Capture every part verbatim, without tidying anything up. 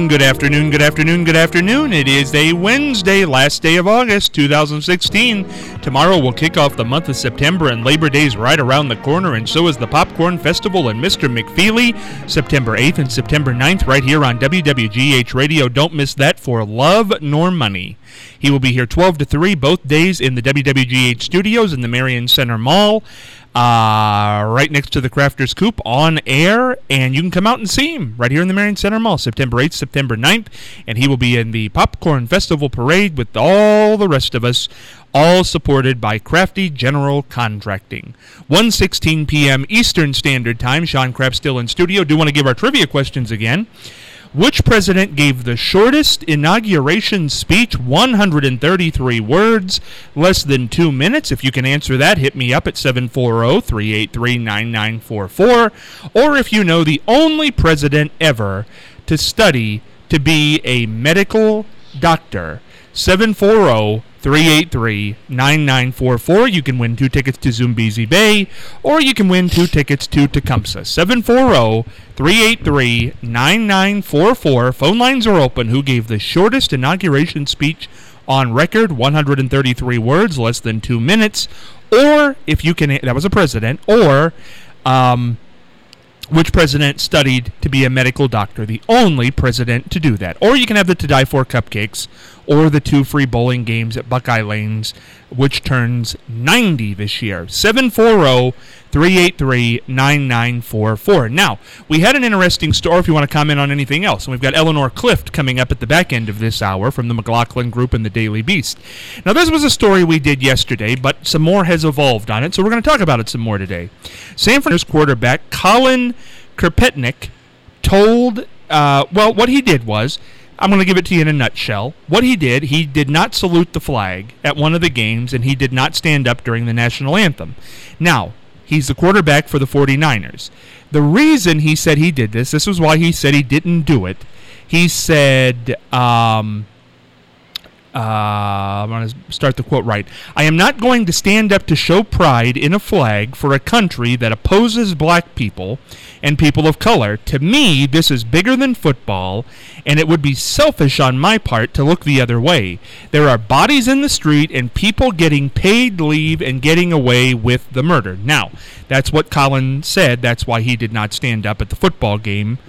good afternoon, good afternoon, good afternoon. It is a Wednesday, last day of August, two thousand sixteen. Tomorrow will kick off the month of September, and Labor Day is right around the corner, and so is the Popcorn Festival and Mister McFeely, September eighth and September ninth, right here on W W G H Radio. Don't miss that for love nor money. He will be here twelve to three both days in the W W G H studios in the Marion Center Mall. Uh, right next to the Crafters Coop on air, and you can come out and see him right here in the Marion Center Mall, September eighth, September ninth, and he will be in the Popcorn Festival Parade with all the rest of us, all supported by Crafty General Contracting. one sixteen p.m. Eastern Standard Time. Sean Kraft still in studio. Do want to give our trivia questions again. Which president gave the shortest inauguration speech, one hundred thirty-three words, less than two minutes? If you can answer that, hit me up at seven four zero, three eight three, nine nine four four. Or if you know the only president ever to study to be a medical doctor, seven four zero, three eight three, nine nine four four. You can win two tickets to Zumbizi Bay, or you can win two tickets to Tecumseh. seven four zero, three eight three, nine nine four four. Phone lines are open. Who gave the shortest inauguration speech on record, one hundred thirty-three words, less than two minutes? Or, if you can, that was a president, or um, which president studied to be a medical doctor, the only president to do that. Or you can have the To Die For cupcakes, or the two free bowling games at Buckeye Lanes, which turns ninety this year. seven four zero, three eight three, nine nine four four. Now, we had an interesting story if you want to comment on anything else. And we've got Eleanor Clift coming up at the back end of this hour from the McLaughlin Group and the Daily Beast. Now, this was a story we did yesterday, but some more has evolved on it, so we're going to talk about it some more today. San Francisco quarterback Colin Kaepernick told, uh, well, what he did was, I'm going to give it to you in a nutshell. What he did, he did not salute the flag at one of the games, and he did not stand up during the national anthem. Now, he's the quarterback for the forty-niners. The reason he said he did this, this was why he said he didn't do it. He said, um, uh, I'm going to start the quote right. I am not going to stand up to show pride in a flag for a country that opposes black people and people of color. To me, this is bigger than football, and it would be selfish on my part to look the other way. There are bodies in the street and people getting paid leave and getting away with the murder. Now, that's what Colin said. That's why he did not stand up at the football game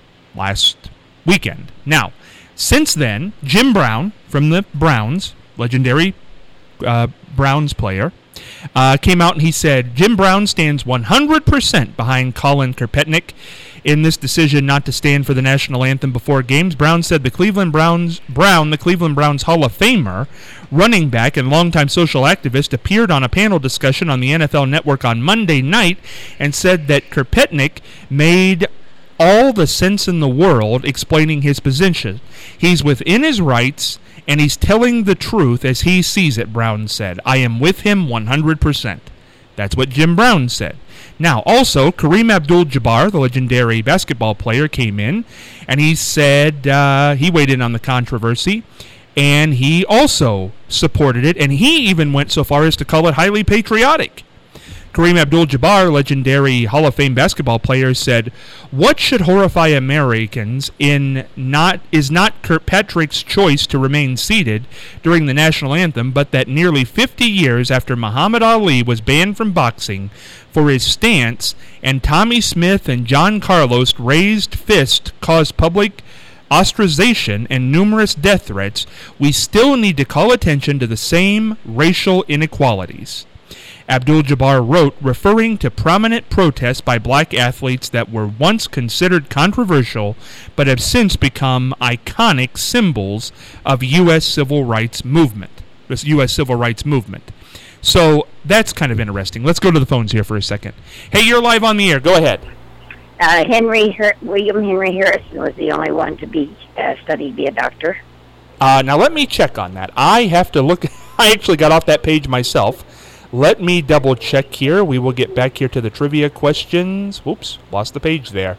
last weekend. Now, since then, Jim Brown from the Browns, legendary uh, Browns player, Uh, came out and he said, Jim Brown stands one hundred percent behind Colin Kaepernick in this decision not to stand for the national anthem before games. Brown said the Cleveland Browns, Brown, the Cleveland Browns Hall of Famer, running back and longtime social activist, appeared on a panel discussion on the N F L Network on Monday night and said that Kaepernick made all the sense in the world explaining his position. He's within his rights, and he's telling the truth as he sees it, Brown said. I am with him one hundred percent. That's what Jim Brown said. Now, also, Kareem Abdul-Jabbar, the legendary basketball player, came in, and he said uh, he weighed in on the controversy, and he also supported it, and he even went so far as to call it highly patriotic. Kareem Abdul-Jabbar, legendary Hall of Fame basketball player, said, what should horrify Americans in not is not Kirkpatrick's choice to remain seated during the national anthem, but that nearly fifty years after Muhammad Ali was banned from boxing for his stance, and Tommy Smith and John Carlos raised fist caused public ostracization and numerous death threats, we still need to call attention to the same racial inequalities. Abdul-Jabbar wrote, referring to prominent protests by black athletes that were once considered controversial but have since become iconic symbols of U S civil rights movement. This U S civil rights movement. So that's kind of interesting. Let's go to the phones here for a second. Hey, you're live on the air. Go ahead. Uh, Henry Her- William Henry Harrison was the only one to be uh, study to be a doctor. Uh, now let me check on that. I have to look. I actually got off that page myself. Let me double check here. We will get back here to the trivia questions. Whoops, lost the page there.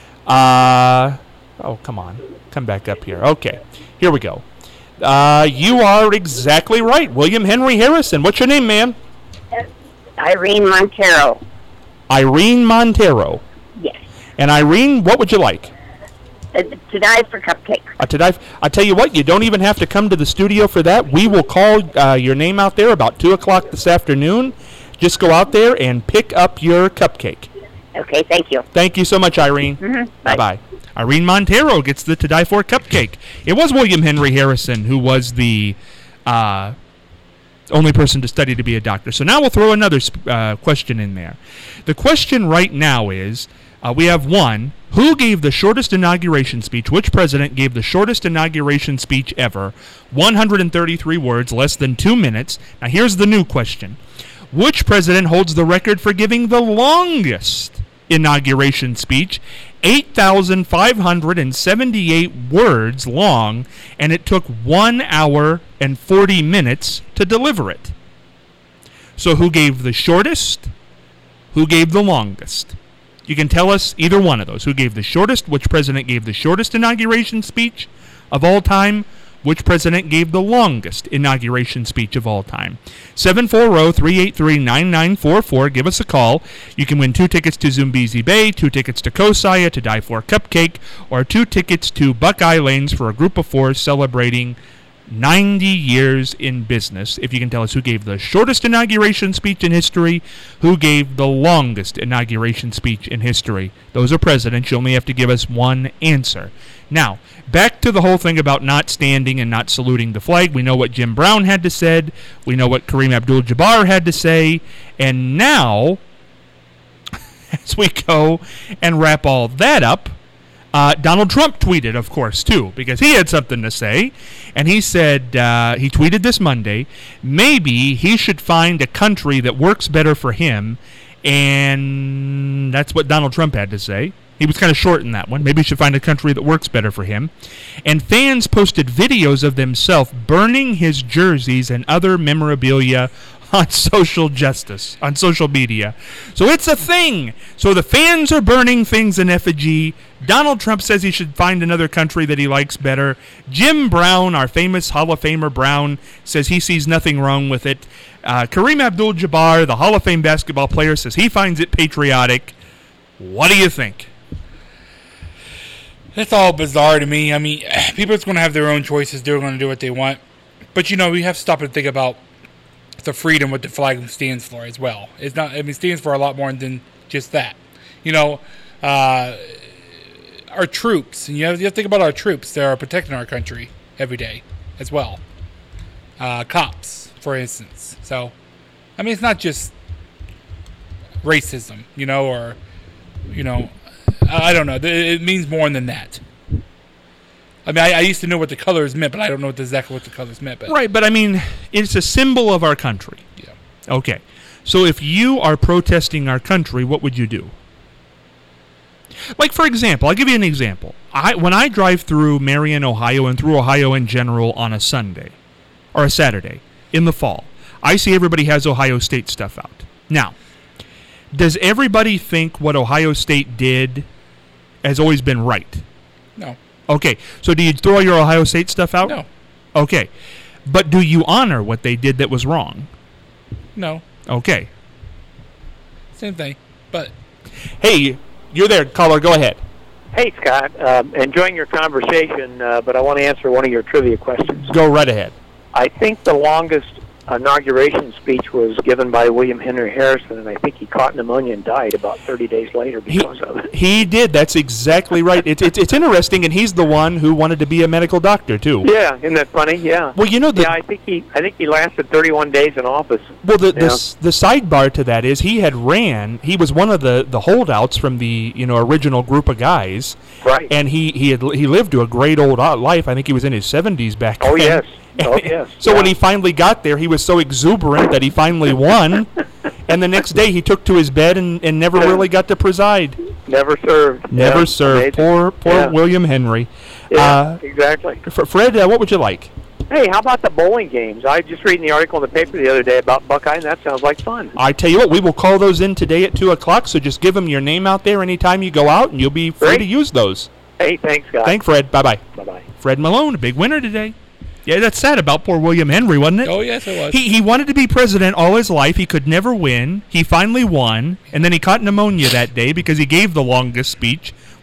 Uh, oh, come on. Come back up here. Okay, here we go. Uh, you are exactly right. William Henry Harrison. What's your name, ma'am? Uh, Irene Montero. Irene Montero. Yes. And Irene, what would you like? uh, to die for cupcakes. Uh, to die. I tell you what, you don't even have to come to the studio for that. We will call uh, your name out there about two o'clock this afternoon. Just go out there and pick up your cupcake. Okay, thank you. Thank you so much, Irene. Mm-hmm. Bye bye. Irene Montero gets the To Die For cupcake. It was William Henry Harrison who was the uh, only person to study to be a doctor. So now we'll throw another uh, question in there. The question right now is, uh, we have one, who gave the shortest inauguration speech? Which president gave the shortest inauguration speech ever? one hundred thirty-three words, less than two minutes. Now here's the new question. Which president holds the record for giving the longest inauguration speech? eight thousand five hundred seventy-eight words long, and it took one hour and forty minutes to deliver it. So who gave the shortest? Who gave the longest? You can tell us either one of those. Who gave the shortest? Which president gave the shortest inauguration speech of all time? Which president gave the longest inauguration speech of all time? seven four zero, three eight three, nine nine four four. Give us a call. You can win two tickets to Zumbizi Bay, two tickets to Kosaya, to Die For Cupcake, or two tickets to Buckeye Lanes for a group of four celebrating ninety years in business. If you can tell us who gave the shortest inauguration speech in history, who gave the longest inauguration speech in history. Those are presidents. You only have to give us one answer. Now, back to the whole thing about not standing and not saluting the flag. We know what Jim Brown had to say. We know what Kareem Abdul-Jabbar had to say. And now, as we go and wrap all that up, uh, Donald Trump tweeted, of course, too, because he had something to say. And he said, uh, he tweeted this Monday, maybe he should find a country that works better for him. And that's what Donald Trump had to say. He was kind of short in that one. Maybe he should find a country that works better for him. And fans posted videos of themselves burning his jerseys and other memorabilia on social justice, on social media. So it's a thing. So the fans are burning things in effigy. Donald Trump says he should find another country that he likes better. Jim Brown, our famous Hall of Famer Brown, says he sees nothing wrong with it. Uh, Kareem Abdul-Jabbar, the Hall of Fame basketball player, says he finds it patriotic. What do you think? That's all bizarre to me. I mean, people are going to have their own choices. They're going to do what they want. But, you know, we have to stop and think about the freedom what the flag stands for as well. It's not, I mean, it stands for a lot more than just that. You know, uh, our troops, and you have, you have to think about our troops that are protecting our country every day as well. Uh, cops, for instance. So, I mean, it's not just racism, you know, or, you know, I don't know. It means more than that. I mean, I, I used to know what the colors meant, but I don't know exactly what the colors meant. But. Right, but I mean, it's a symbol of our country. Yeah. Okay. So if you are protesting our country, what would you do? Like, for example, I'll give you an example. I when I drive through Marion, Ohio, and through Ohio in general on a Sunday or a Saturday in the fall, I see everybody has Ohio State stuff out. Now, does everybody think what Ohio State did has always been right? No. Okay, so do you throw your Ohio State stuff out? No. Okay, but do you honor what they did that was wrong? No. Okay. Same thing, but... Hey, you're there, caller, go ahead. Hey, Scott, um, enjoying your conversation, uh, but I want to answer one of your trivia questions. Go right ahead. I think the longest inauguration speech was given by William Henry Harrison, and I think he caught pneumonia and died about thirty days later because he, of it. He did. That's exactly right. It's it's it's interesting, and he's the one who wanted to be a medical doctor too. Yeah, isn't that funny? Yeah. Well, you know, the, yeah, I think he I think he lasted thirty-one days in office. Well, the the, yeah. the sidebar to that is he had ran. He was one of the, the holdouts from the you know original group of guys. Right. And he he had he lived to a great old life. I think he was in his seventies back then. Oh yes. Oh, yes. So yeah. when he finally got there, he was so exuberant that he finally won. And the next day, he took to his bed and, and never yeah. really got to preside. Never served. Never yeah. served. Amazing. Poor poor yeah. William Henry. Yeah, uh, exactly. F- Fred, uh, what would you like? Hey, how about the bowling games? I just reading the article in the paper the other day about Buckeye, and that sounds like fun. I tell you what, we will call those in today at two o'clock, so just give them your name out there anytime you go out, and you'll be free Great. to use those. Hey, thanks, guys. Thank Fred. Bye-bye. Bye-bye. Fred Malone, a big winner today. Yeah, that's sad about poor William Henry, wasn't it? Oh, yes, it was. He he wanted to be president all his life. He could never win. He finally won, and then he caught pneumonia that day because he gave the longest speech,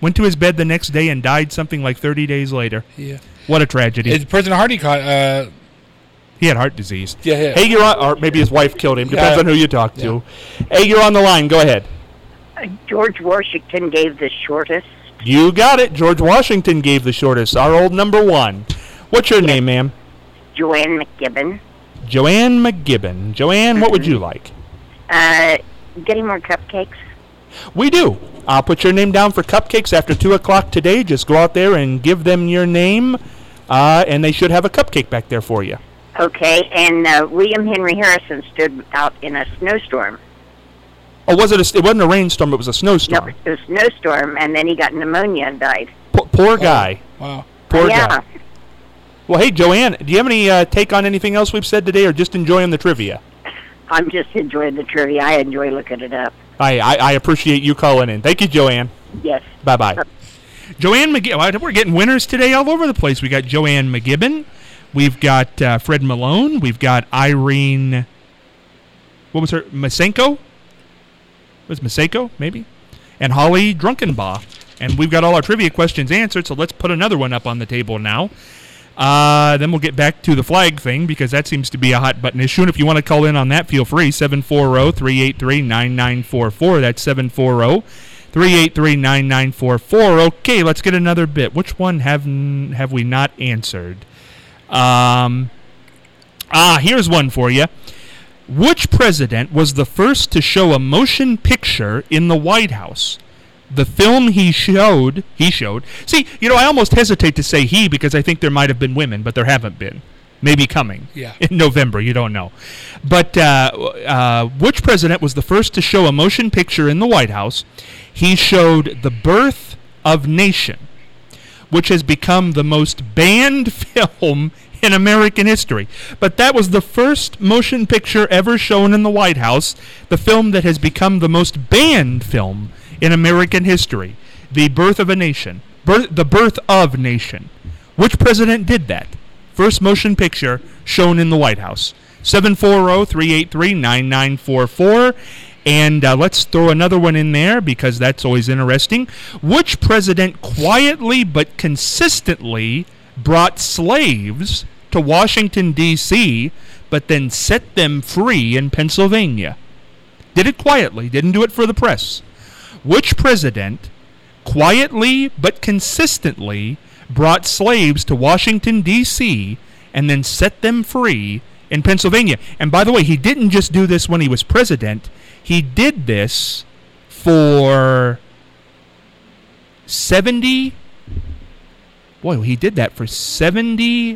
Went to his bed the next day and died something like thirty days later. Yeah. What a tragedy. Is President Hardy caught? Uh, he had heart disease. Yeah, yeah. Hey, you're on, or maybe his wife killed him. Depends Yeah. on who you talk to. Yeah. Hey, you're on the line. Go ahead. Uh, George Washington gave the shortest. You got it. George Washington gave the shortest. Our old number one. What's your name, ma'am? Joanne McGibbon. Joanne McGibbon. Joanne, what would you like? Uh, getting more cupcakes. We do. I'll put your name down for cupcakes after two o'clock today. Just go out there and give them your name, uh, and they should have a cupcake back there for you. Okay, and uh, William Henry Harrison stood out in a snowstorm. Oh, was it? A, it wasn't a rainstorm. It was a snowstorm. No, it was a snowstorm, and then he got pneumonia and died. Po- poor guy. Oh, wow. Poor yeah. guy. Well, hey, Joanne, do you have any uh, take on anything else we've said today, or just enjoying the trivia? I'm just enjoying the trivia. I enjoy looking it up. I, I, I appreciate you calling in. Thank you, Joanne. Yes. Bye-bye. Uh, Joanne McGibbon. We're getting winners today all over the place. We got Joanne McGibbon. We've got uh, Fred Malone. We've got Irene. What was her? Masenko? Was Maseko, maybe? And Holly Drunkenbaugh. And we've got all our trivia questions answered, so let's put another one up on the table now. Uh, then we'll get back to the flag thing, because that seems to be a hot button issue. And if you want to call in on that, feel free. seven four zero, three eight three, nine nine four four. That's seven four zero, three eight three, nine nine four four. Okay, let's get another bit. Which one have n- have we not answered? Um, ah, here's one for you. Which president was the first to show a motion picture in the White House? The film he showed, he showed. See, you know, I almost hesitate to say he because I think there might have been women, but there haven't been. Maybe coming. Yeah. In November, you don't know. But uh, uh, which president was the first to show a motion picture in the White House? He showed The Birth of Nation, which has become the most banned film in American history. But that was the first motion picture ever shown in the White House, the film that has become the most banned film in American history. The Birth of a Nation. Birth, the Birth of Nation. Which president did that? First motion picture shown in the White House. seven four zero, three eight three, nine nine four four. And uh, let's throw another one in there because that's always interesting. Which president quietly but consistently brought slaves to Washington, D C, but then set them free in Pennsylvania? Did it quietly, didn't do it for the press. Which president quietly but consistently brought slaves to Washington, D C, and then set them free in Pennsylvania? And by the way, he didn't just do this when he was president. He did this for seventy... Boy, he did that for seventy...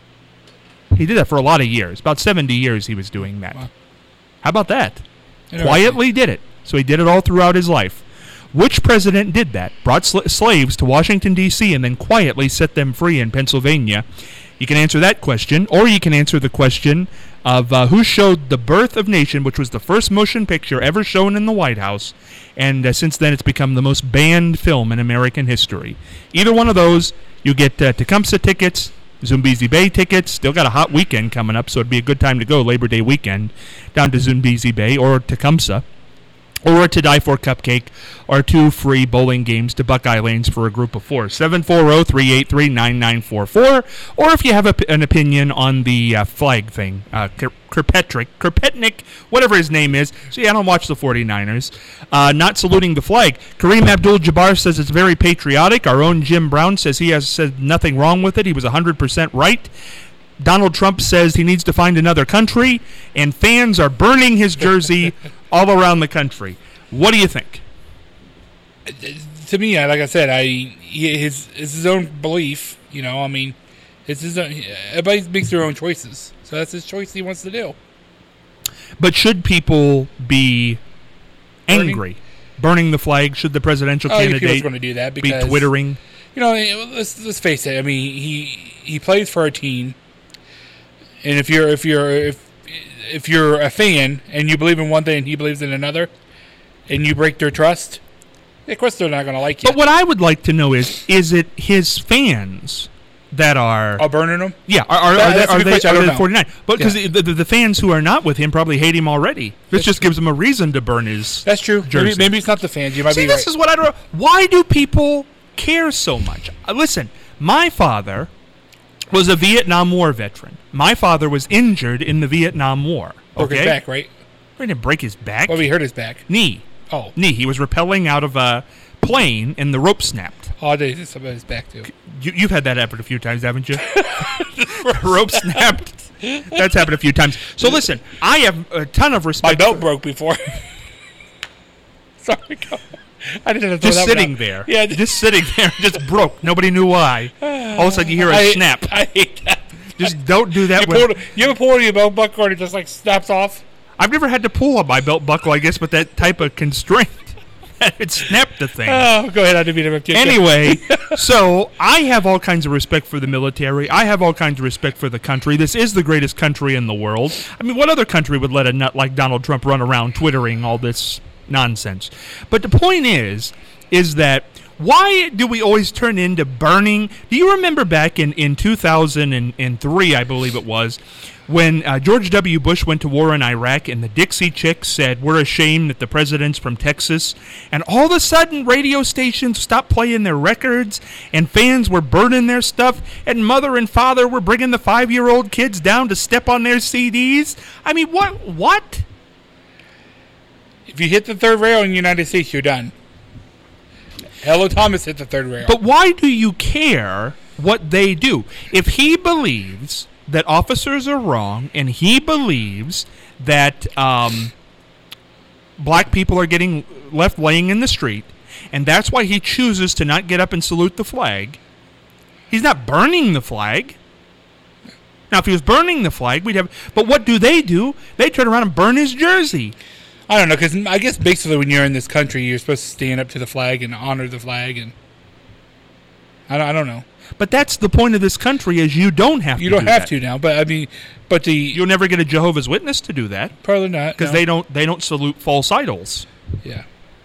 He did that for a lot of years. About seventy years he was doing that. Wow. How about that? Quietly did it. So he did it all throughout his life. Which president did that? Brought sl- slaves to Washington, D C, and then quietly set them free in Pennsylvania? You can answer that question, or you can answer the question of uh, who showed The Birth of Nation, which was the first motion picture ever shown in the White House, and uh, since then it's become the most banned film in American history. Either one of those, you get uh, Tecumseh tickets, Zumbizi Bay tickets. Still got a hot weekend coming up, so it'd be a good time to go, Labor Day weekend, down to Zumbizi Bay or Tecumseh. Or to Die For Cupcake, or two free bowling games to Buckeye Lanes for a group of four. seven four zero, three eight three, nine nine four four. Or if you have a, an opinion on the uh, flag thing, uh, Kirkpatrick, Kirkpetnik, whatever his name is. See, I don't watch the forty-niners. Uh, not saluting the flag. Kareem Abdul-Jabbar says it's very patriotic. Our own Jim Brown says he has said nothing wrong with it. He was one hundred percent right. Donald Trump says he needs to find another country, and fans are burning his jersey all around the country. What do you think? To me, like I said, I he, his it's his own belief. You know, I mean, it's his own. Everybody makes their own choices, so that's his choice he wants to do. But should people be Burning? angry, burning the flag? Should the presidential Oh, candidate going to do that be because, twittering? You know, let's let's face it. I mean, he he plays for a team, and if you're if you're if if you're a fan and you believe in one thing and he believes in another, and you break their trust, of course they're not going to like you. But what I would like to know is, is it his fans that are... Are burning them? Yeah, are, are, That- are, that's they, a are good they, question. I are don't they know. forty-nine? But because Yeah. the, the, the fans who are not with him probably hate him already. This That's just true. gives them a reason to burn his That's true. jersey. Maybe, maybe it's not the fans. You might See, be this right. is what I don't know. Why do people care so much? Uh, listen, my father was a Vietnam War veteran. My father was injured in the Vietnam War. Broke okay? his back, right? He didn't break his back. Well, he hurt his back. Knee. Oh. Knee. He was rappelling out of a plane and the rope snapped. Oh, they did something about his back, too. You, you've had that happen a few times, haven't you? Rope snapped. That's happened a few times. So listen, I have a ton of respect. My belt for, broke before. Sorry, go. I didn't have to just throw that sitting one out. there. Yeah, just sitting there, just broke. Nobody knew why. All of a sudden, you hear a I, snap. I hate that. Just don't do that. You, When, pulled, you ever pull your belt buckle and it just like snaps off? I've never had to pull on my belt buckle, I guess, with that type of constraint. It snapped the thing. Oh, go ahead. I didn't mean to interrupt you. Anyway, so I have all kinds of respect for the military. I have all kinds of respect for the country. This is the greatest country in the world. I mean, what other country would let a nut like Donald Trump run around twittering all this nonsense? But the point is, is that why do we always turn into burning? Do you remember back in, in two thousand three, I believe it was, when uh, George W. Bush went to war in Iraq and the Dixie Chicks said, we're ashamed that the president's from Texas, and all of a sudden radio stations stopped playing their records and fans were burning their stuff and mother and father were bringing the five-year-old kids down to step on their C Ds? I mean, what? What? If you hit the third rail in the United States, you're done. Hello, Thomas hit the third rail. But why do you care what they do? If he believes that officers are wrong and he believes that um, black people are getting left laying in the street, and that's why he chooses to not get up and salute the flag, he's not burning the flag. Now, if he was burning the flag, we'd have... But what do they do? They turn around and burn his jersey. I don't know, because I guess basically when you're in this country, you're supposed to stand up to the flag and honor the flag, and I don't, I don't know. But that's the point of this country, is you don't have You to don't do have that. to now, but I mean, but the You'll never get a Jehovah's Witness to do that. probably not Because no. they don't they don't salute false idols. Yeah.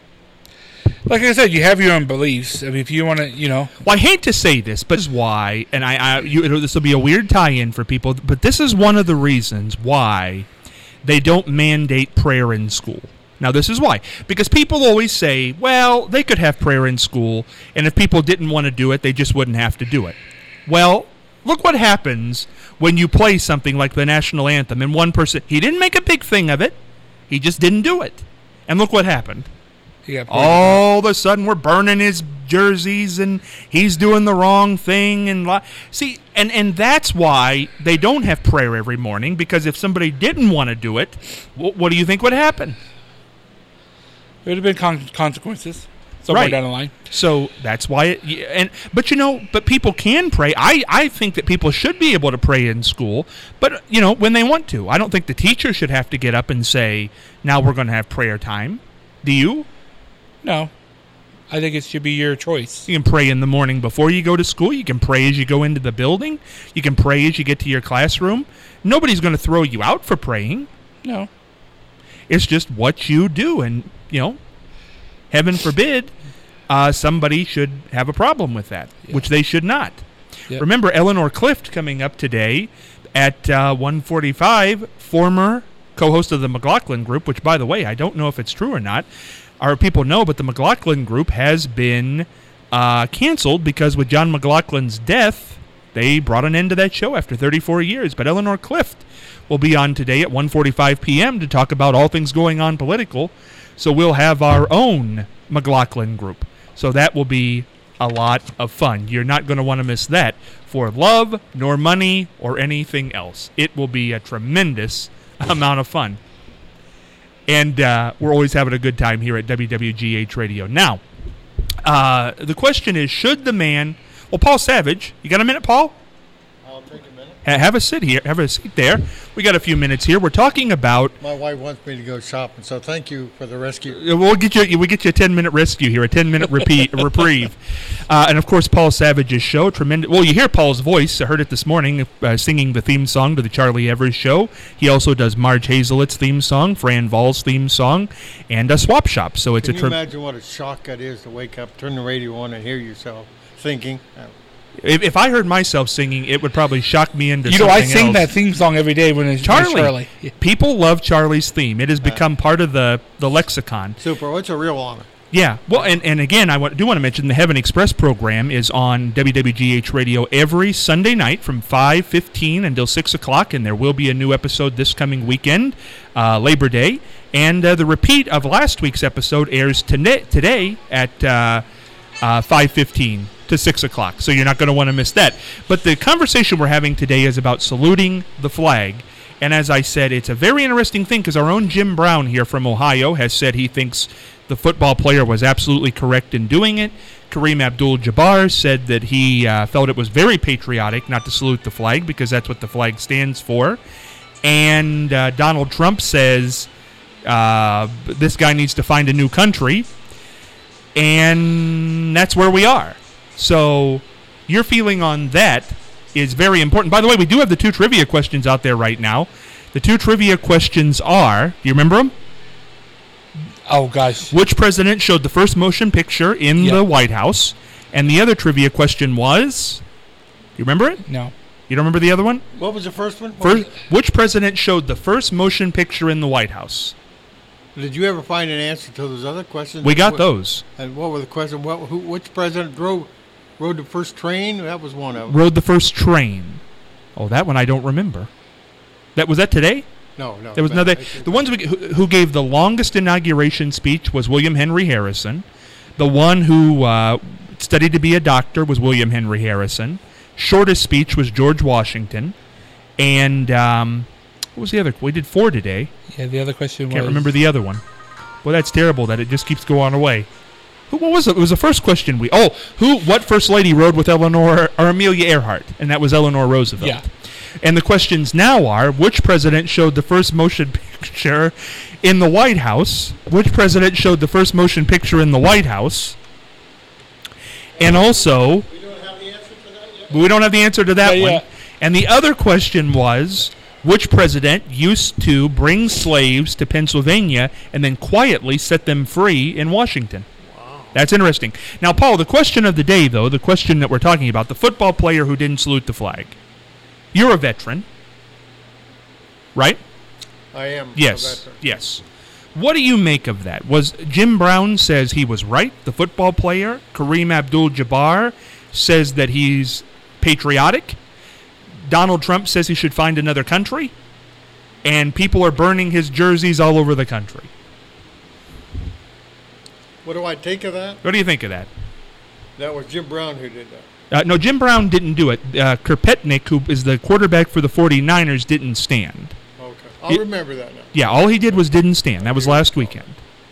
Like I said, you have your own beliefs. I mean, if you want to, you know. Well, I hate to say this, but this is why, and I, I you, this will be a weird tie-in for people, but this is one of the reasons why they don't mandate prayer in school. Now, this is why. Because people always say, well, they could have prayer in school, and if people didn't want to do it, they just wouldn't have to do it. Well, look what happens when you play something like the national anthem, and one person, he didn't make a big thing of it, he just didn't do it. And look what happened. You got All of a sudden, we're burning his jerseys, and he's doing the wrong thing. And li- see, and, and that's why they don't have prayer every morning, because if somebody didn't want to do it, wh- what do you think would happen? There would have been con- consequences somewhere Right. down the line. So that's why it, y- and but you know, but people can pray. I, I think that people should be able to pray in school, but you know, when they want to. I don't think the teacher should have to get up and say, now we're going to have prayer time. Do you? No. I think it should be your choice. You can pray in the morning before you go to school. You can pray as you go into the building. You can pray as you get to your classroom. Nobody's going to throw you out for praying. No. It's just what you do. And, you know, heaven forbid, uh, somebody should have a problem with that, Yeah. which they should not. Yep. Remember, Eleanor Clift coming up today at uh, one forty-five, former co-host of the McLaughlin Group, which, by the way, I don't know if it's true or not. Our people know, but the McLaughlin Group has been uh, canceled because with John McLaughlin's death, they brought an end to that show after thirty-four years. But Eleanor Clift will be on today at one forty-five p.m. to talk about all things going on political. So we'll have our own McLaughlin Group. So that will be a lot of fun. You're not going to want to miss that for love, nor money, or anything else. It will be a tremendous amount of fun. And uh, we're always having a good time here at W W G H Radio. Now, uh, the question is, should the man... Well, Paul Savage, you got a minute, Paul? I'll take a minute. Ha- have a sit here. Have a seat there. We got a few minutes here. We're talking about... My wife wants me to go shopping, so thank you for the rescue. We'll get you. We get you a ten-minute rescue here, a ten-minute repeat reprieve, uh, and of course, Paul Savage's show. Tremendous. Well, you hear Paul's voice. I heard it this morning, uh, singing the theme song to the Charlie Evers Show. He also does Marge Hazelet's theme song, Fran Vall's theme song, and a Swap Shop. So it's Can a. you Tre- imagine what a shock that is to wake up, turn the radio on, and hear yourself thinking? Uh, if, if I heard myself singing, it would probably shock me into. You know, I something sing else. that theme song every day when it's Charlie. when it's Charlie. People love Charlie's theme. It has become part of the the lexicon. super. It's a real honor. Yeah, well, and, and again, I want, do want to mention the Heaven Express program is on W W G H Radio every Sunday night from five fifteen until six o'clock, and there will be a new episode this coming weekend, uh, Labor Day. And uh, the repeat of last week's episode airs today, today at uh, uh, five fifteen to six o'clock, so you're not going to want to miss that. But the conversation we're having today is about saluting the flag. And as I said, it's a very interesting thing because our own Jim Brown here from Ohio has said he thinks the football player was absolutely correct in doing it. Kareem Abdul-Jabbar said that he uh, felt it was very patriotic not to salute the flag because that's what the flag stands for. And uh, Donald Trump says uh, this guy needs to find a new country. And that's where we are. So your feeling on that is very important. By the way, we do have the two trivia questions out there right now. The two trivia questions are, do you remember them? Oh, gosh. Which president showed the first motion picture in Yeah. the White House? And the other trivia question was, you remember it? No. You don't remember the other one? What was the first one? What First, was which president showed the first motion picture in the White House? it? Did you ever find an answer to those other questions? We got What- those. And what were the questions? What, who, which president drove rode the first train? That was one of them. Rode the first train. Oh, that one I don't remember. That was that today? No, no. There was but another. I think- The ones we, who, who gave the longest inauguration speech was William Henry Harrison. The one who uh, studied to be a doctor was William Henry Harrison. Shortest speech was George Washington. And um, what was the other? We did four today. Yeah, the other question Can't was... remember the other one. Well, that's terrible that it just keeps going away. Who, what was it? It was the first question we... Oh, who? What first lady rode with Eleanor or Amelia Earhart? And that was Eleanor Roosevelt. Yeah. And the questions now are, which president showed the first motion picture in the White House? Which president showed the first motion picture in the White House? And also... We don't have the answer to that yet? We don't have the answer to that Yeah, one. yeah. And the other question was, which president used to bring slaves to Pennsylvania and then quietly set them free in Washington? Wow. That's interesting. Now, Paul, the question of the day, though, the question that we're talking about, the football player who didn't salute the flag. You're a veteran, right? I am. a Yes, veteran. yes. What do you make of that? Was Jim Brown says he was right, the football player. Kareem Abdul-Jabbar says that he's patriotic. Donald Trump says he should find another country. And people are burning his jerseys all over the country. What do I take of that? What do you think of that? That was Jim Brown who did that. Uh, no, Jim Brown didn't do it. Uh, Kirpetnik, who is the quarterback for the forty-niners, didn't stand. Okay. I'll It- remember that now. Yeah, all he did was didn't stand. That was last weekend.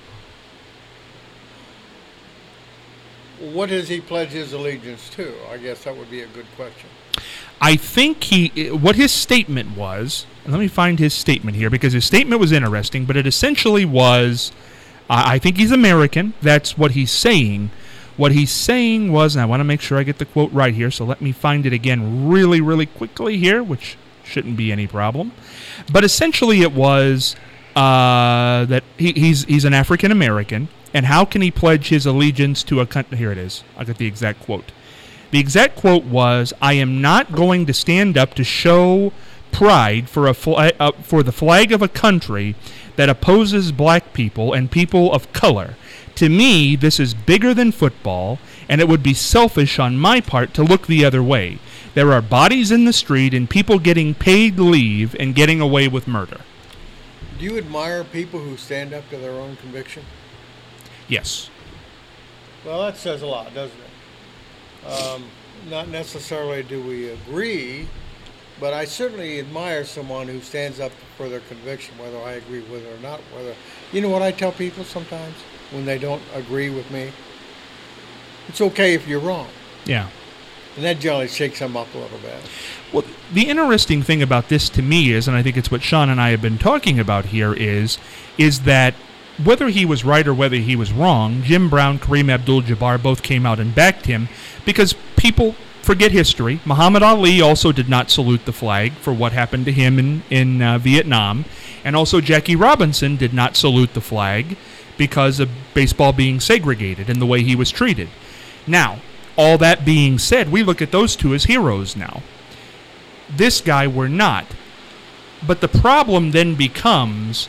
What does he pledge his allegiance to? I guess that would be a good question. I think he, what his statement was, and let me find his statement here, because his statement was interesting, but it essentially was, uh, I think he's American. That's what he's saying. What he's saying was, and I want to make sure I get the quote right here, so let me find it again really, really quickly here, which shouldn't be any problem. But essentially it was uh, that he, he's he's an African American, and how can he pledge his allegiance to a country? Here it is. I'll get the exact quote. The exact quote was, "I am not going to stand up to show pride for a fla- uh, for the flag of a country that opposes black people and people of color. To me, this is bigger than football, and it would be selfish on my part to look the other way. There are bodies in the street and people getting paid leave and getting away with murder." Do you admire people who stand up to their own conviction? Yes. Well, that says a lot, doesn't it? Um, not necessarily do we agree, but I certainly admire someone who stands up for their conviction, whether I agree with it or not. Whether you know what I tell people sometimes when they don't agree with me? It's okay if you're wrong. Yeah. And that generally shakes them up a little bit. Well, the interesting thing about this to me is, and I think it's what Sean and I have been talking about here, is, is that whether he was right or whether he was wrong, Jim Brown, Kareem Abdul-Jabbar both came out and backed him because people forget history. Muhammad Ali also did not salute the flag for what happened to him in, in uh, Vietnam. And also Jackie Robinson did not salute the flag because of baseball being segregated and the way he was treated. Now, all that being said, we look at those two as heroes now. This guy were not. But the problem then becomes,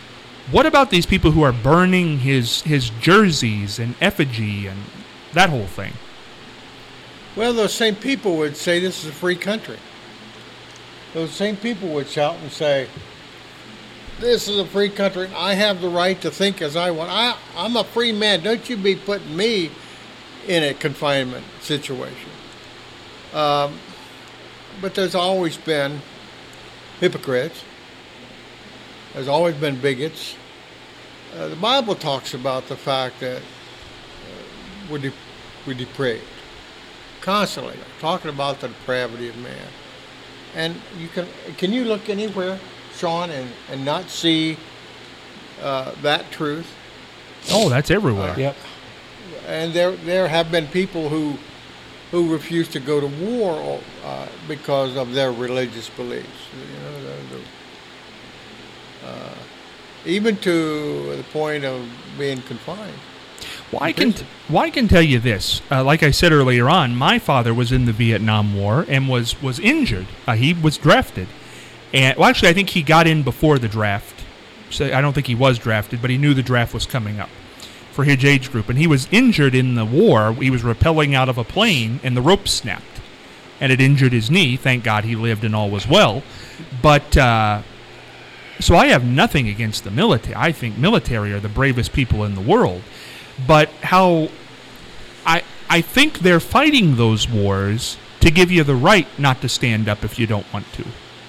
What about these people who are burning his his jerseys and effigy and that whole thing? Well, those same people would say this is a free country. Those same people would shout and say, this is a free country. I have the right to think as I want. I, I'm a free man. Don't you be putting me in a confinement situation. Um, but there's always been hypocrites. There's always been bigots. Uh, the Bible talks about the fact that uh, we're, de- we're depraved. Constantly talking about the depravity of man. And you can can you look anywhere, Sean, and, and not see uh, that truth? Oh, that's everywhere. Uh, Yep. And there there have been people who who refuse to go to war uh, because of their religious beliefs. You know, the, the, uh, even to the point of being confined. Well, I can, well, I can tell you this. Uh, like I said earlier on, my father was in the Vietnam War and was, was injured. Uh, he was drafted. And well, actually, I think he got in before the draft. So I don't think he was drafted, but he knew the draft was coming up for his age group. And he was injured in the war. He was rappelling out of a plane, and the rope snapped. And it injured his knee. Thank God he lived and all was well. But... Uh, so I have nothing against the military. I think military are the bravest people in the world. But how I I think they're fighting those wars to give you the right not to stand up if you don't want to.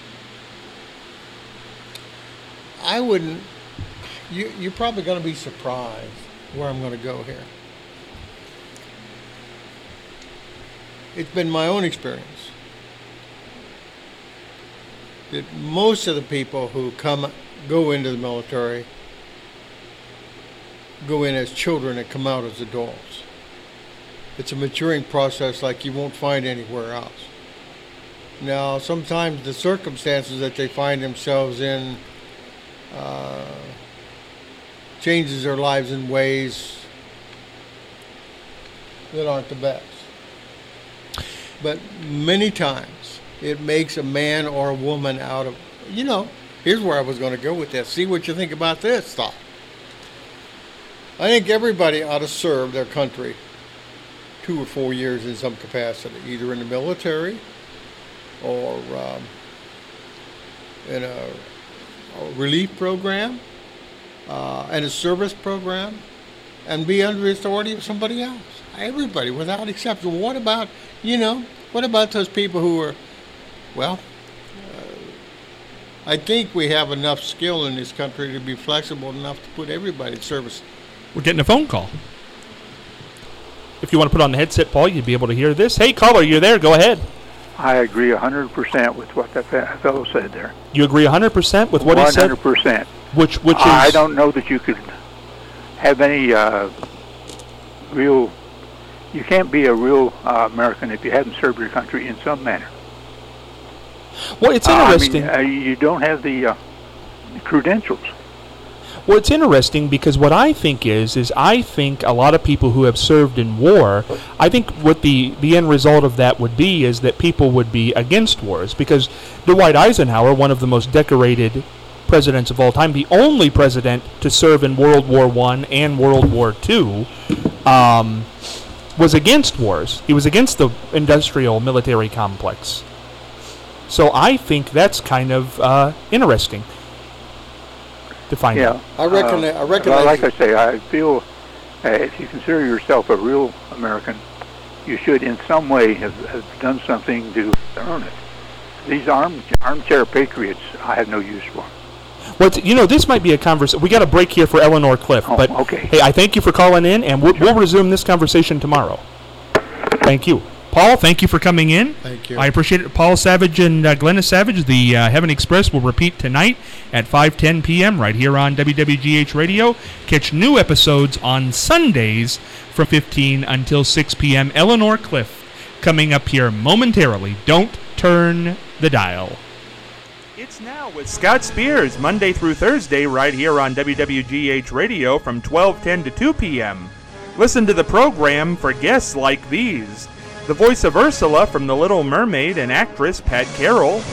I wouldn't. You, you're probably going to be surprised where I'm going to go here. It's been my own experience that most of the people who come go into the military go in as children and come out as adults. It's a maturing process like you won't find anywhere else. Now, sometimes the circumstances that they find themselves in uh, changes their lives in ways that aren't the best. But many times, it makes a man or a woman out of, you know, here's where I was going to go with this. See what you think about this thought. I think everybody ought to serve their country two or four years in some capacity, either in the military or um, in a, a relief program uh, and a service program, and be under the authority of somebody else. Everybody, without exception. What about, you know, what about those people who are, well, uh, I think we have enough skill in this country to be flexible enough to put everybody in service. We're getting a phone call. If you want to put on the headset, Paul, you'd be able to hear this. Hey, caller, you're there. Go ahead. I agree one hundred percent with what that fellow said there. You agree one hundred percent with what he said? one hundred percent. Which, which is... I don't know that you could have any uh, real... You can't be a real uh, American if you haven't served your country in some manner. Well, it's interesting. Uh, I mean, uh, you don't have the uh, credentials. Well, it's interesting because what I think is, is I think a lot of people who have served in war, I think what the, the end result of that would be is that people would be against wars. Because Dwight Eisenhower, one of the most decorated presidents of all time, the only president to serve in World War One and World War Two, um, was against wars. He was against the industrial military complex. So I think that's kind of uh, interesting to find yeah. out. I reckon. Uh, I recognize. well, like I say, I feel uh, if you consider yourself a real American, you should in some way have, have done something to earn it. These arm, armchair patriots, I have no use for. Well, you know, this might be a conversation. We got a break here for Eleanor Cliff, Oh, but okay. hey, I thank you for calling in, and we'll, we'll resume this conversation tomorrow. Thank you. Paul, thank you for coming in. Thank you. I appreciate it. Paul Savage and uh, Glenna Savage, the uh, Heaven Express, will repeat tonight at five ten p.m. right here on W W G H Radio. Catch new episodes on Sundays from fifteen until six p.m. Eleanor Cliff coming up here momentarily. Don't turn the dial. It's now with Scott Spears, Monday through Thursday, right here on W W G H Radio from twelve ten to two p.m. Listen to the program for guests like these. The voice of Ursula from The Little Mermaid and actress Pat Carroll.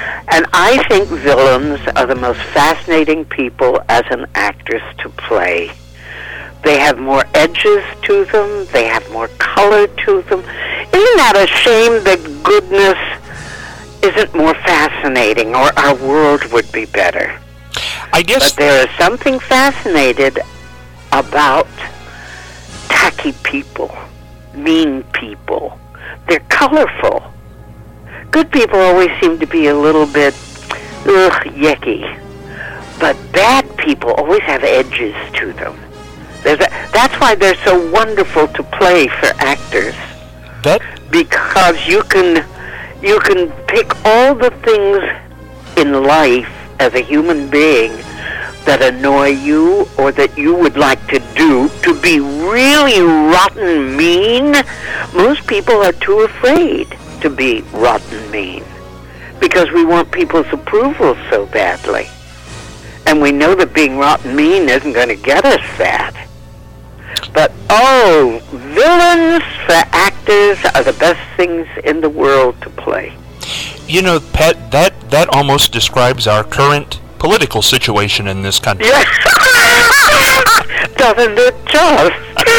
And I think villains are the most fascinating people as an actress to play. They have more edges to them. They have more color to them. Isn't that a shame that goodness isn't more fascinating, or our world would be better? I guess. But there is something fascinated about tacky people, mean people. They're colorful. Good people always seem to be a little bit, ugh, yucky. But bad people always have edges to them. There's a, that's why they're so wonderful to play for actors. That? Because you can, you can pick all the things in life as a human being that annoy you or that you would like to do to be really rotten mean. Most people are too afraid to be rotten mean because we want people's approval so badly. And we know that being rotten mean isn't going to get us that. But, oh, villains for actors are the best things in the world to play. You know, Pat, that, that almost describes our current political situation in this country. Yeah. Doesn't it just?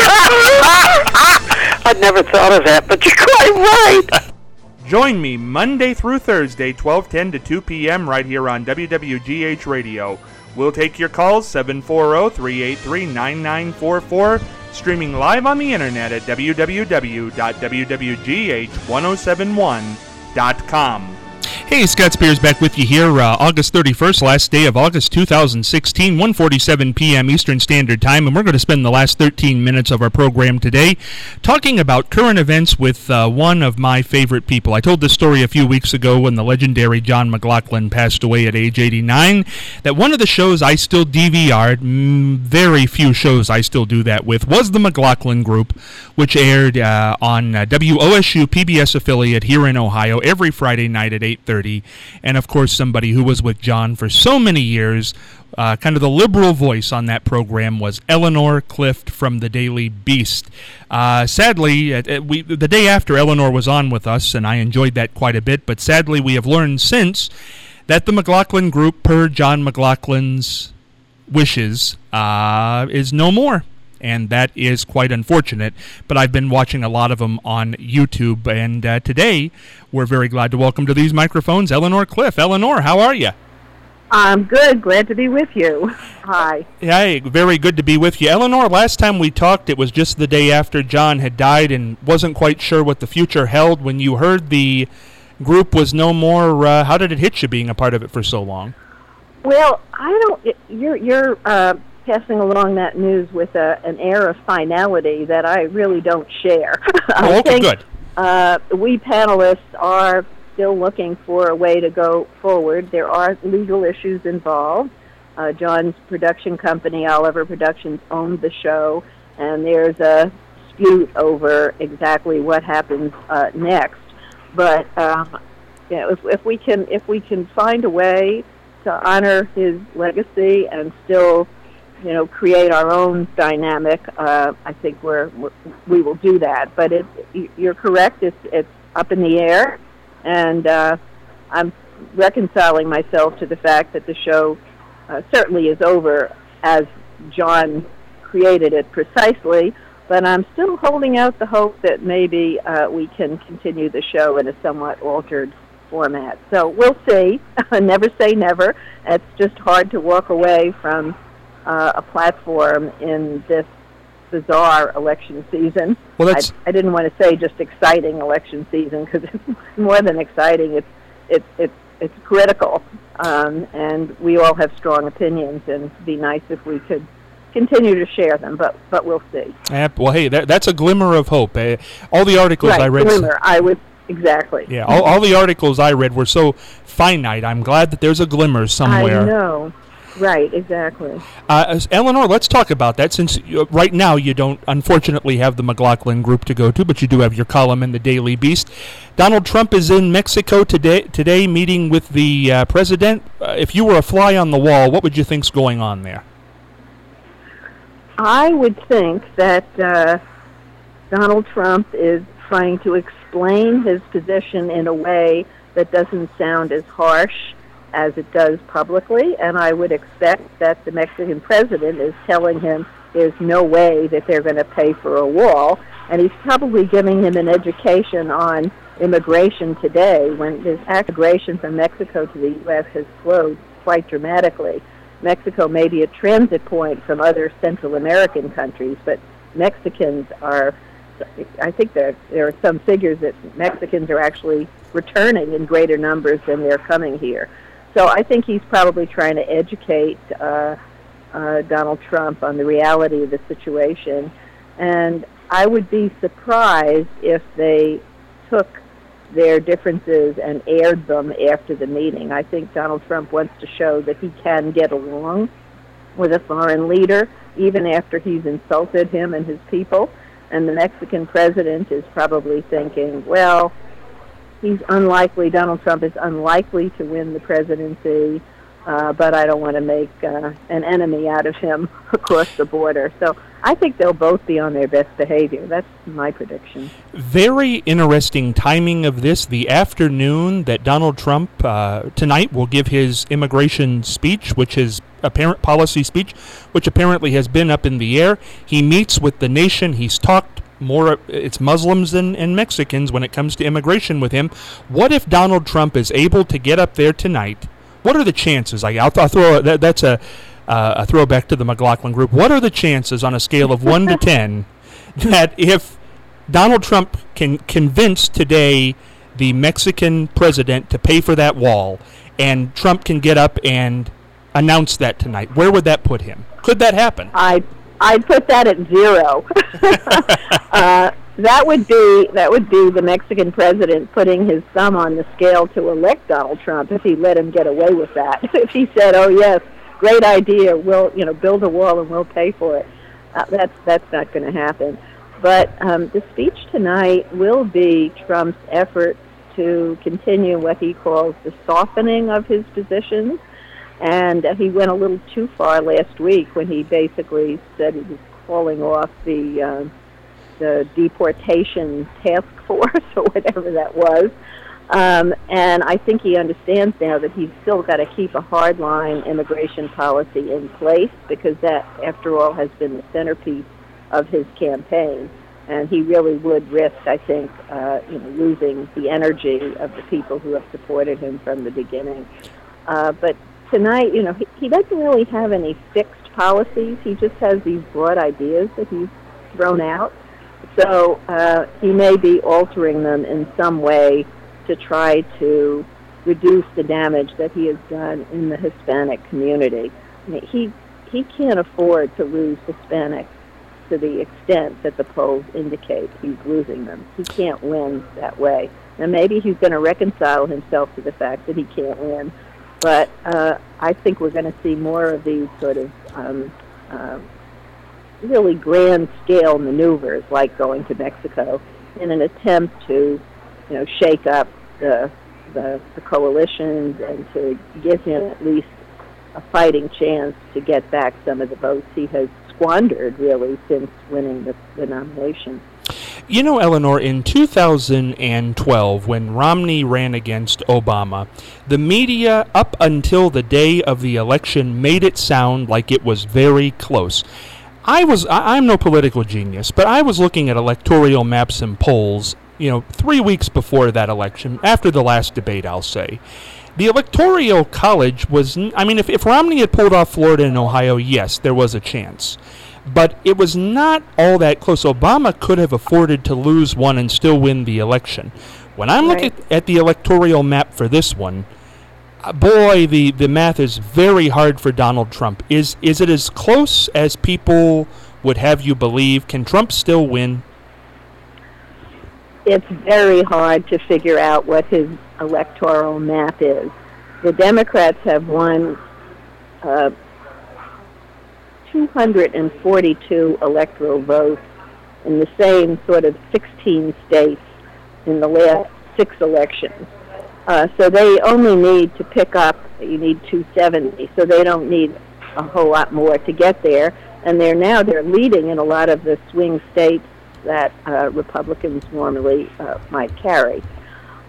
I'd never thought of that, but you're quite right. Join me Monday through Thursday, twelve ten to two p.m. right here on W W G H Radio. We'll take your calls, seven four zero, three eight three, nine nine four four, streaming live on the internet at w w w dot w w g h ten seventy-one dot com. Hey, Scott Spears back with you here, uh, August thirty-first, last day of August two thousand sixteen, one forty-seven p.m. Eastern Standard Time, and we're going to spend the last thirteen minutes of our program today talking about current events with uh, one of my favorite people. I told this story a few weeks ago when the legendary John McLaughlin passed away at age eighty-nine, that one of the shows I still D V R'd, mm, very few shows I still do that with, was the McLaughlin Group, which aired uh, on uh, W O S U P B S affiliate here in Ohio every Friday night at eight thirty. And, of course, somebody who was with John for so many years, uh, kind of the liberal voice on that program, was Eleanor Clift from the Daily Beast. Uh, sadly, uh, we, the day after Eleanor was on with us, and I enjoyed that quite a bit, but sadly we have learned since that the McLaughlin Group, per John McLaughlin's wishes, uh, is no more. And that is quite unfortunate, but I've been watching a lot of them on YouTube, and uh, today we're very glad to welcome to these microphones Eleanor Clift. Eleanor, how are you? I'm good. Glad to be with you. Hi. Hey, very good to be with you. Eleanor, last time we talked, it was just the day after John had died and wasn't quite sure what the future held. When you heard the group was no more, uh, how did it hit you being a part of it for so long? Well, I don't, it, you're, you're, uh, passing along that news with a, an air of finality that I really don't share. I oh, okay, think, good. Uh, we panelists are still looking for a way to go forward. There are legal issues involved. Uh, John's production company, Oliver Productions, owned the show, and there's a dispute over exactly what happens uh, next. But um, you know, if, if we can, if we can find a way to honor his legacy and still, you know, create our own dynamic, uh, I think we're, we're we will do that. But it, you're correct; it's it's up in the air, and uh, I'm reconciling myself to the fact that the show uh, certainly is over as John created it precisely. But I'm still holding out the hope that maybe uh, we can continue the show in a somewhat altered format. So we'll see. Never say never. It's just hard to walk away from Uh, a platform in this bizarre election season. Well, that's I, I didn't want to say just exciting election season because it's more than exciting. It's it's it's it's critical, um, and we all have strong opinions, and it'd be nice if we could continue to share them. But but we'll see. Uh, well, hey, that, that's a glimmer of hope. Uh, all the articles right, I read. Glimmer. I would exactly. Yeah, all, all the articles I read were so finite. I'm glad that there's a glimmer somewhere. I know. Right, exactly. Uh, Eleanor, let's talk about that, since uh, right now you don't, unfortunately, have the McLaughlin Group to go to, but you do have your column in the Daily Beast. Donald Trump is in Mexico today, today meeting with the uh, president. Uh, if you were a fly on the wall, what would you think's going on there? I would think that uh, Donald Trump is trying to explain his position in a way that doesn't sound as harsh as it does publicly, and I would expect that the Mexican president is telling him there's no way that they're going to pay for a wall, and he's probably giving him an education on immigration today when this migration from Mexico to the U S has slowed quite dramatically. Mexico may be a transit point from other Central American countries, but Mexicans are, I think there, there are some figures that Mexicans are actually returning in greater numbers than they're coming here. So I think he's probably trying to educate uh, uh, Donald Trump on the reality of the situation. And I would be surprised if they took their differences and aired them after the meeting. I think Donald Trump wants to show that he can get along with a foreign leader, even after he's insulted him and his people. And the Mexican president is probably thinking, well, he's unlikely, Donald Trump is unlikely to win the presidency, uh, but I don't want to make uh, an enemy out of him across the border. So I think they'll both be on their best behavior. That's my prediction. Very interesting timing of this. The afternoon that Donald Trump uh, tonight will give his immigration speech, which is apparent policy speech, which apparently has been up in the air. He meets with the nation. He's talked more, it's Muslims and, and Mexicans when it comes to immigration with him. What if Donald Trump is able to get up there tonight? What are the chances? I, I'll, I'll throw that, that's a uh, a throwback to the McLaughlin Group. What are the chances on a scale of one to ten that if Donald Trump can convince today the Mexican president to pay for that wall, and Trump can get up and announce that tonight, where would that put him? Could that happen? I I'd put that at zero. uh, that would be that would be the Mexican president putting his thumb on the scale to elect Donald Trump if he let him get away with that. If he said, "Oh yes, great idea, we'll you know build a wall and we'll pay for it," uh, that's that's not going to happen. But um, the speech tonight will be Trump's effort to continue what he calls the softening of his positions. And uh, he went a little too far last week when he basically said he was calling off the uh, the deportation task force or whatever that was. Um, and I think he understands now that he's still got to keep a hardline immigration policy in place because that, after all, has been the centerpiece of his campaign. And he really would risk, I think, uh, you know, losing the energy of the people who have supported him from the beginning. Uh, but tonight, you know, he, he doesn't really have any fixed policies. He just has these broad ideas that he's thrown out. So uh, he may be altering them in some way to try to reduce the damage that he has done in the Hispanic community. I mean, he he can't afford to lose Hispanics to the extent that the polls indicate he's losing them. He can't win that way. Now, maybe he's going to reconcile himself to the fact that he can't win, but uh, I think we're going to see more of these sort of um, uh, really grand-scale maneuvers, like going to Mexico, in an attempt to, you know, shake up the, the the coalitions and to give him at least a fighting chance to get back some of the votes he has squandered, really, since winning the, the nomination. You know, Eleanor, in two thousand twelve, when Romney ran against Obama, the media, up until the day of the election, made it sound like it was very close. I was, I'm no political genius, but I was looking at electoral maps and polls, you know, three weeks before that election, after the last debate, I'll say. The Electoral College was, I mean, if, if Romney had pulled off Florida and Ohio, yes, there was a chance. But it was not all that close. Obama could have afforded to lose one and still win the election. When I'm right. looking at the electoral map for this one, uh, boy, the, the math is very hard for Donald Trump. Is is it as close as people would have you believe? Can Trump still win? It's very hard to figure out what his electoral map is. The Democrats have won uh, two hundred forty-two electoral votes in the same sort of sixteen states in the last six elections. Uh, so they only need to pick up, you need two seventy, so they don't need a whole lot more to get there. And they're now, they're leading in a lot of the swing states that uh, Republicans normally uh, might carry.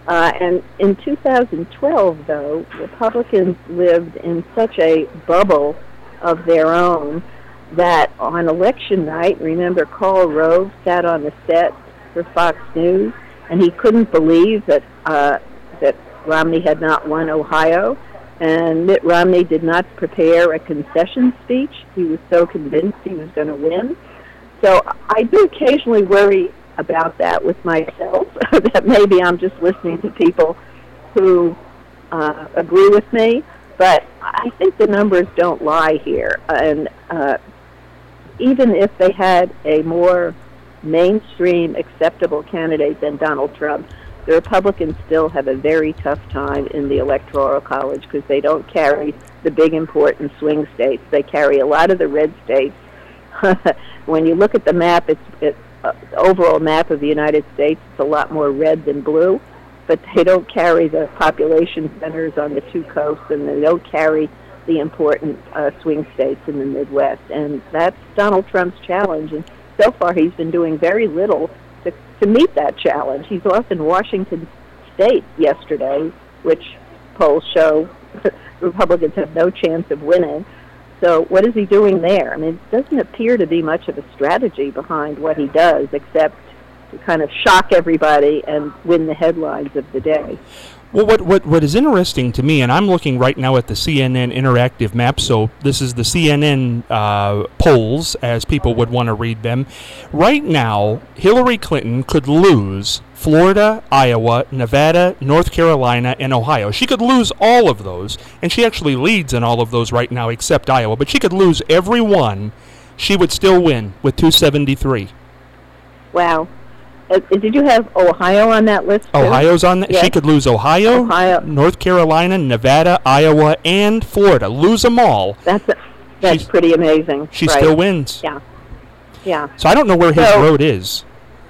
Uh, and in two thousand twelve, though, Republicans lived in such a bubble of their own that on election night, remember Karl Rove sat on the set for Fox News, and he couldn't believe that uh, that Romney had not won Ohio, and Mitt Romney did not prepare a concession speech. He was so convinced he was going to win. So I do occasionally worry about that with myself, that maybe I'm just listening to people who uh, agree with me, but I think the numbers don't lie here. And uh, even if they had a more mainstream acceptable candidate than Donald Trump, the Republicans still have a very tough time in the Electoral College because they don't carry the big important swing states. They carry a lot of the red states. When you look at the map, it's, it's uh, the overall map of the United States, it's a lot more red than blue, but they don't carry the population centers on the two coasts, and they don't carry the important uh, swing states in the Midwest. And that's Donald Trump's challenge. And so far, he's been doing very little to, to meet that challenge. He's lost in Washington State yesterday, which polls show Republicans have no chance of winning. So what is he doing there? I mean, it doesn't appear to be much of a strategy behind what he does, except to kind of shock everybody and win the headlines of the day. Well, what, what what is interesting to me, and I'm looking right now at the C N N interactive map, so this is the C N N uh, polls, as people would want to read them. Right now, Hillary Clinton could lose Florida, Iowa, Nevada, North Carolina, and Ohio. She could lose all of those, and she actually leads in all of those right now except Iowa, but she could lose every one. She would still win with two seventy-three. Wow. Uh, did you have Ohio on that list, too? Ohio's on that. Yes. She could lose Ohio, Ohio, North Carolina, Nevada, Iowa, and Florida. Lose them all. That's a, that's She's, pretty amazing. She right. still wins. Yeah. Yeah. So I don't know where his so, road is.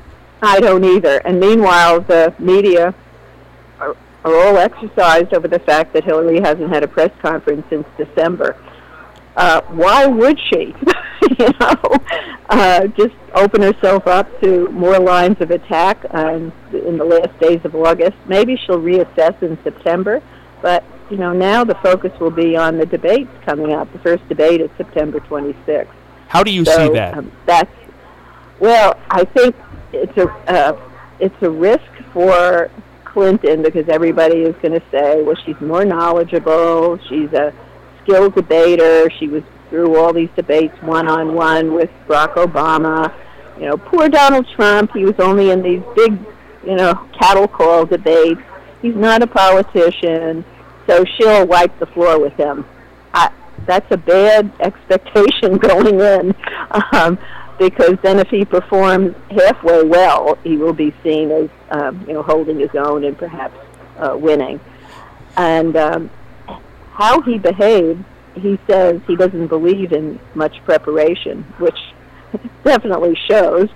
I don't either. And meanwhile, the media are, are all exercised over the fact that Hillary hasn't had a press conference since December. Uh, why would she? you know, uh, just open herself up to more lines of attack um, in the last days of August. Maybe she'll reassess in September, but you know, now the focus will be on the debates coming up. The first debate is September twenty-sixth. How do you so, see that? Um, that's well, I think it's a uh, it's a risk for Clinton because everybody is going to say, well, she's more knowledgeable, she's a skilled debater, she was through all these debates one-on-one with Barack Obama. You know, poor Donald Trump, he was only in these big, you know, cattle call debates. He's not a politician, so she'll wipe the floor with him. I, that's a bad expectation going in, um, because then if he performs halfway well, he will be seen as, um, you know, holding his own and perhaps uh, winning. And um, how he behaved, he says he doesn't believe in much preparation, which definitely shows.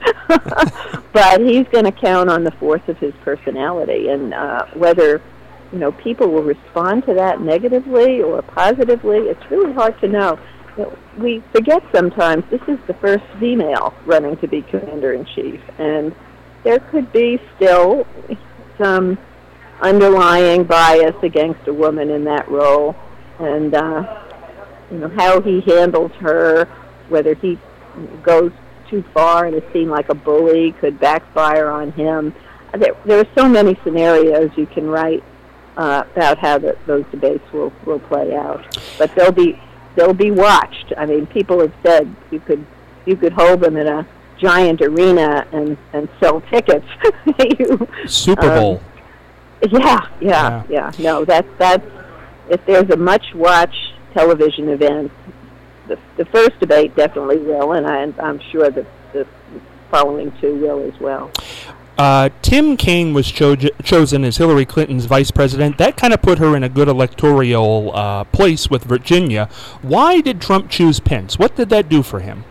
But he's going to count on the force of his personality, and uh, whether you know people will respond to that negatively or positively, it's really hard to know. You know, we forget sometimes this is the first female running to be commander-in-chief, and there could be still some underlying bias against a woman in that role, and uh, you know how he handles her, whether he goes too far and is seen like a bully, could backfire on him. There, there are so many scenarios you can write uh, about how the, those debates will, will play out, but they'll be they'll be watched. I mean, people have said you could you could hold them in a giant arena and, and sell tickets. you, Super Bowl. Um, yeah, yeah, yeah, yeah. No, that's that's if there's a much-watched television event, the, the first debate definitely will, and I, I'm sure that the following two will as well. Uh, Tim Kaine was cho- chosen as Hillary Clinton's vice president. That kind of put her in a good electoral uh, place with Virginia. Why did Trump choose Pence? What did that do for him?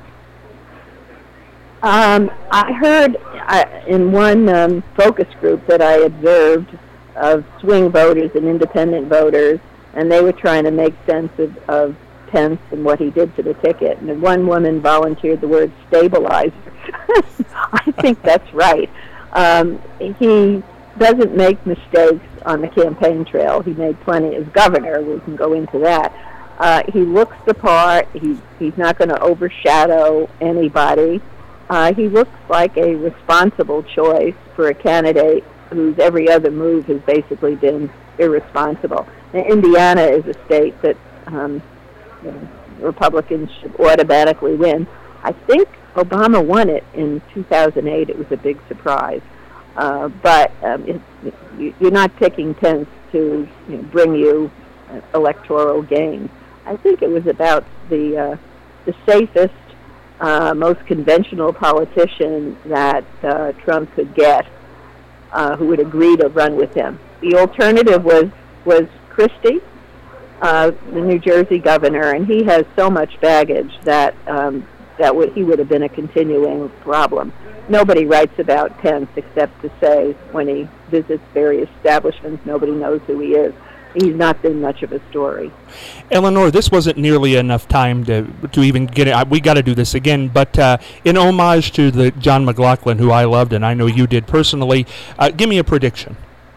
Um, I heard uh, in one um, focus group that I observed of swing voters and independent voters, and they were trying to make sense of, of Pence and what he did to the ticket. And one woman volunteered the word stabilizer. I think that's right. Um, he doesn't make mistakes on the campaign trail. He made plenty as governor. We can go into that. Uh, he looks the part. He, he's not going to overshadow anybody. Uh, he looks like a responsible choice for a candidate whose every other move has basically been irresponsible. Now, Indiana is a state that um, you know, Republicans should automatically win. I think Obama won it in two thousand eight. It was a big surprise. Uh, but um, it, it, you're not picking Pence to you know, bring you uh, electoral gain. I think it was about the uh, the safest, uh, most conventional politician that uh, Trump could get uh, who would agree to run with him. The alternative was was Christie, uh, the New Jersey governor, and he has so much baggage that um, that would, he would have been a continuing problem. Nobody writes about Pence except to say when he visits various establishments, nobody knows who he is. He's not been much of a story. Eleanor, this wasn't nearly enough time to to even get it. We got to do this again, but uh, in homage to the John McLaughlin, who I loved and I know you did personally, uh, give me a prediction.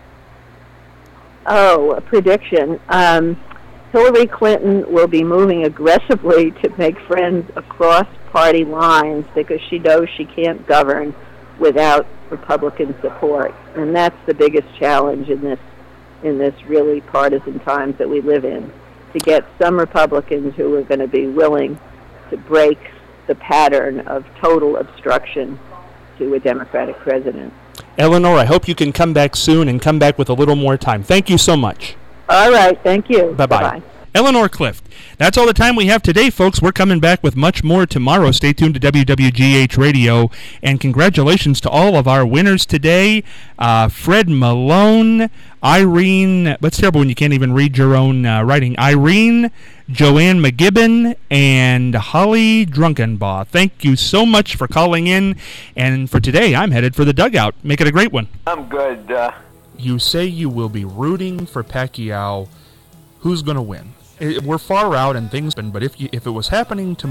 Oh, a prediction. Um, Hillary Clinton will be moving aggressively to make friends across party lines because she knows she can't govern without Republican support, and that's the biggest challenge in this in this really partisan times that we live in, to get some Republicans who are going to be willing to break the pattern of total obstruction to a Democratic president. Eleanor, I hope you can come back soon and come back with a little more time. Thank you so much. All right, thank you. Bye-bye. Bye-bye. Eleanor Clift. That's all the time we have today, folks. We're coming back with much more tomorrow. Stay tuned to W W G H Radio. And congratulations to all of our winners today. Uh, Fred Malone, Irene, that's terrible when you can't even read your own uh, writing. Irene, Joanne McGibbon, and Holly Drunkenbaugh. Thank you so much for calling in. And for today, I'm headed for the dugout. Make it a great one. I'm good. Uh... You say you will be rooting for Pacquiao. Who's going to win? We're far out and things, but if you, if it was happening tomorrow,